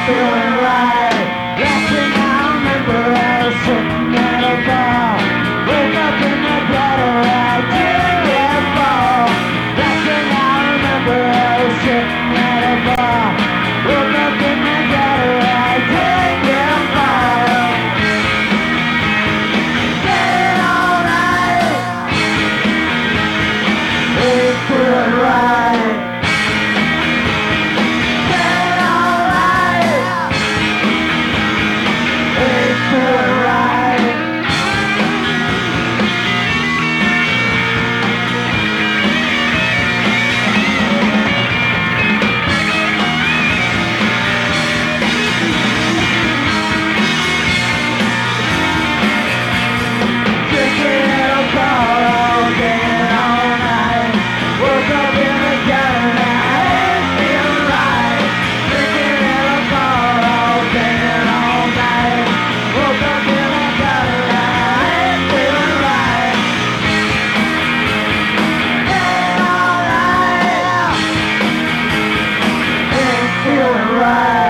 feeling right. Last thing I remember, I was sitting at a bar. Woke up in the gutter, I didn't fall. Last thing I remember, I was sitting at a bar. Woke up in the gutter, I didn't fall. Feeling alright. Ain't feeling right. Feeling right.